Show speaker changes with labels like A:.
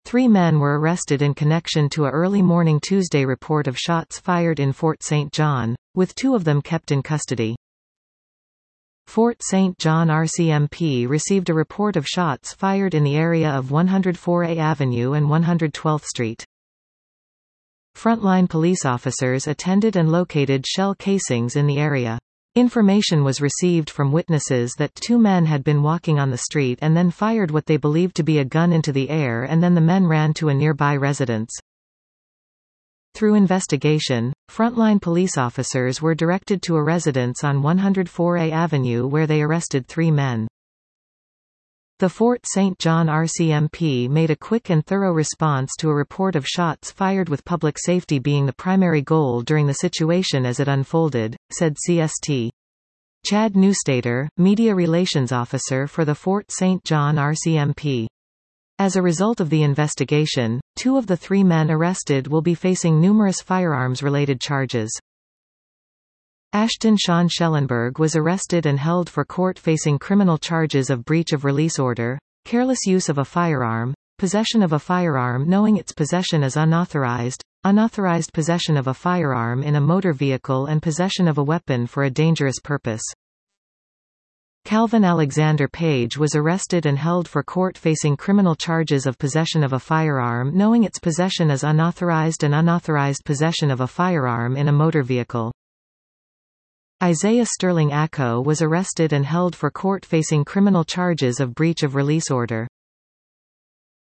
A: 3 men were arrested in connection to a early morning Tuesday report of shots fired in Fort St. John, with 2 of them kept in custody. Fort St. John RCMP received a report of shots fired in the area of 104A Avenue and 112th Street. Frontline police officers attended and located shell casings in the area. Information was received from witnesses that 2 men had been walking on the street and then fired what they believed to be a gun into the air, and then the men ran to a nearby residence. Through investigation, frontline police officers were directed to a residence on 104A Avenue where they arrested 3 men. The Fort St. John RCMP made a quick and thorough response to a report of shots fired, with public safety being the primary goal during the situation as it unfolded, said CST. Chad Newstater, Media Relations Officer for the Fort St. John RCMP. As a result of the investigation, 2 of the 3 men arrested will be facing numerous firearms-related charges. Ashton Sean Schellenberg was arrested and held for court facing criminal charges of breach of release order, careless use of a firearm, possession of a firearm knowing its possession is unauthorized, unauthorized possession of a firearm in a motor vehicle, and possession of a weapon for a dangerous purpose. Calvin Alexander Page was arrested and held for court facing criminal charges of possession of a firearm knowing its possession is unauthorized and unauthorized possession of a firearm in a motor vehicle. Isaiah Sterling Acko was arrested and held for court facing criminal charges of breach of release order.